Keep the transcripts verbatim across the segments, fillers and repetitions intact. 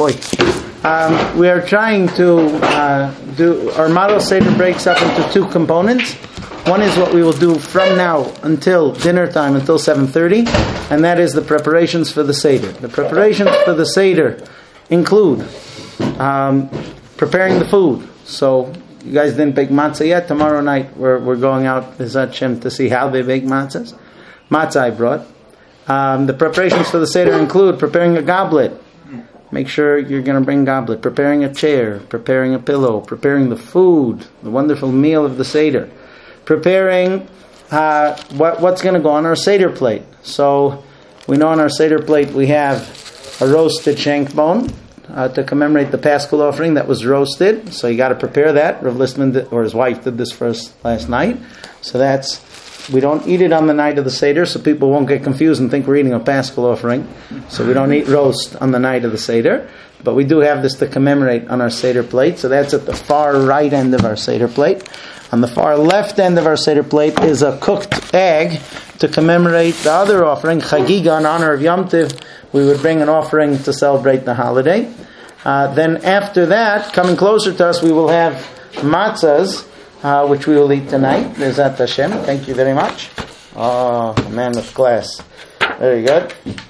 boy. Um, we are trying to uh, do, our model Seder breaks up into two components. One is what we will do from now until dinner time, until seven thirty, and that is the preparations for the Seder. The preparations for the Seder include um, preparing the food. So, you guys didn't bake matzah yet. Tomorrow night we're we're going out B'ezrat Shem to see how they bake matzahs. Matzah I brought. Um, the preparations for the Seder include preparing a goblet. Make sure you're going to bring goblet. Preparing a chair. Preparing a pillow. Preparing the food. The wonderful meal of the Seder. Preparing uh, what what's going to go on our Seder plate. So we know on our Seder plate we have a roasted shank bone uh, to commemorate the Paschal offering that was roasted. So you got to prepare that. Rav Listman did, or his wife did this for us last night. So that's, we don't eat it on the night of the Seder, so people won't get confused and think we're eating a Paschal offering. So we don't eat roast on the night of the Seder. But we do have this to commemorate on our Seder plate. So that's at the far right end of our Seder plate. On the far left end of our Seder plate is a cooked egg to commemorate the other offering, Chagiga, in honor of Yom Tiv. We would bring an offering to celebrate the holiday. Uh, then after that, coming closer to us, we will have matzahs, Uh, which we will eat tonight. B'ezrat Hashem. Thank you very much. Oh, a man with class. Very good.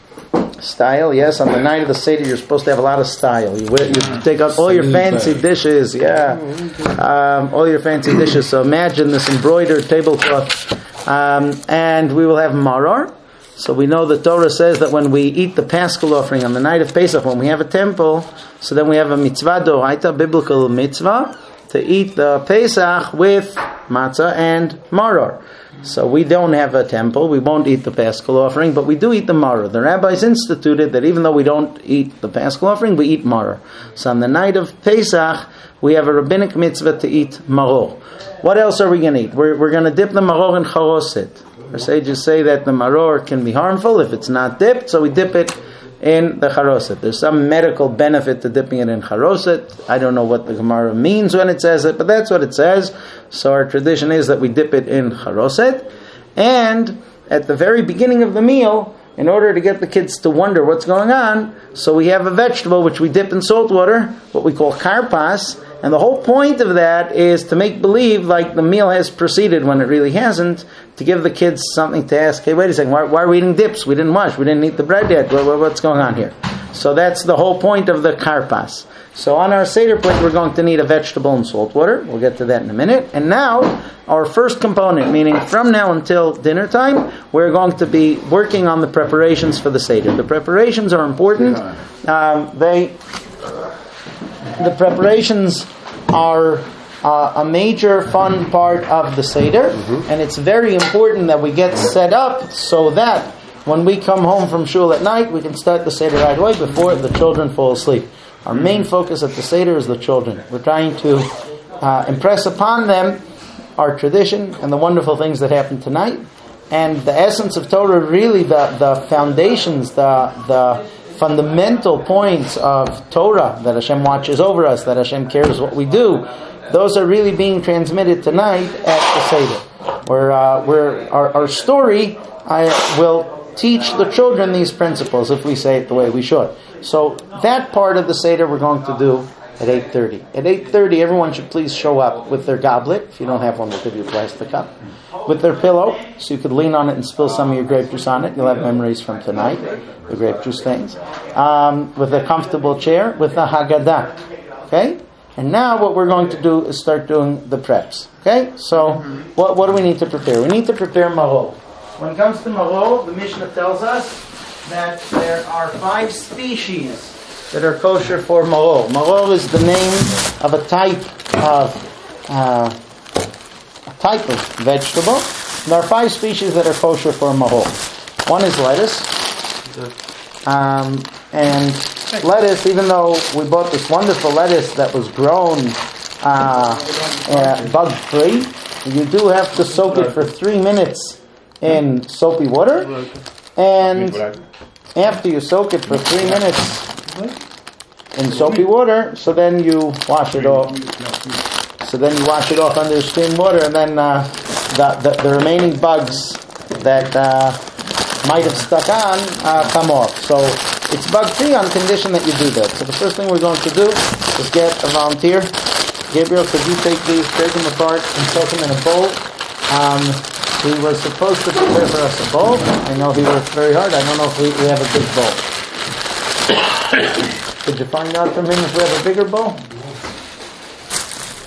Style, yes. On the night of the Seder, you're supposed to have a lot of style. You, wear, you take out all your fancy dishes. Yeah. Um, all your fancy dishes. So imagine this embroidered tablecloth. Um, and we will have maror. So we know the Torah says that when we eat the Paschal offering on the night of Pesach, when we have a temple, so then we have a mitzvah doraita, biblical mitzvah, to eat the Pesach with matzah and maror. So we don't have a temple, we won't eat the Paschal offering, but we do eat the maror. The rabbis instituted that even though we don't eat the Paschal offering, we eat maror. So on the night of Pesach, we have a rabbinic mitzvah to eat maror. What else are we going to eat? We're, we're going to dip the maror in charoset. Our sages say that the maror can be harmful if it's not dipped, so we dip it in the charoset. There's some medical benefit to dipping it in charoset. I don't know what the Gemara means when it says it, but that's what it says. So our tradition is that we dip it in charoset. And at the very beginning of the meal, in order to get the kids to wonder what's going on, so we have a vegetable which we dip in salt water, what we call karpas. And the whole point of that is to make believe like the meal has proceeded when it really hasn't, to give the kids something to ask, hey, wait a second, why, why are we eating dips? We didn't wash, we didn't eat the bread yet. What, what's going on here? So that's the whole point of the karpas. So on our Seder plate, we're going to need a vegetable and salt water. We'll get to that in a minute. And now, our first component, meaning from now until dinner time, we're going to be working on the preparations for the Seder. The preparations are important. Um, they... The preparations are uh, a major fun part of the Seder, mm-hmm. and it's very important that we get set up so that when we come home from shul at night, we can start the Seder right away before the children fall asleep. Our main focus at the Seder is the children. We're trying to uh, impress upon them our tradition and the wonderful things that happen tonight. And the essence of Torah, really the, the foundations, the the fundamental points of Torah, that Hashem watches over us, that Hashem cares what we do, those are really being transmitted tonight at the Seder. Where, uh, where our, our story I will teach the children these principles, if we say it the way we should. So that part of the Seder we're going to do at eight thirty. At eight thirty, everyone should please show up with their goblet. If you don't have one, we'll give you a plastic cup. With their pillow, so you could lean on it and spill some of your grape juice on it. You'll have memories from tonight, the grape juice things. Um, with a comfortable chair, with a Haggadah. Okay? And now what we're going to do is start doing the preps. Okay? So, what, what do we need to prepare? We need to prepare maror. When it comes to maror, the Mishnah tells us that there are five species that are kosher for maror. Maror is the name of a type of uh, a type of vegetable. There are five species that are kosher for maror. One is lettuce, um, and lettuce. Even though we bought this wonderful lettuce that was grown uh, uh, bug free, you do have to soak it for three minutes in soapy water, and after you soak it for three minutes in soapy water, so then you wash it off. So then you wash it off under steam water, and then uh, the, the the remaining bugs that uh, might have stuck on uh, come off. So it's bug-free on condition that you do that. So the first thing we're going to do is get a volunteer. Gabriel, could you take these, break them apart, and soak them in a bowl? Um, he was supposed to prepare for us a bowl. I know he worked very hard. I don't know if we, we have a big bowl. Could you find out from him if we have a bigger bowl?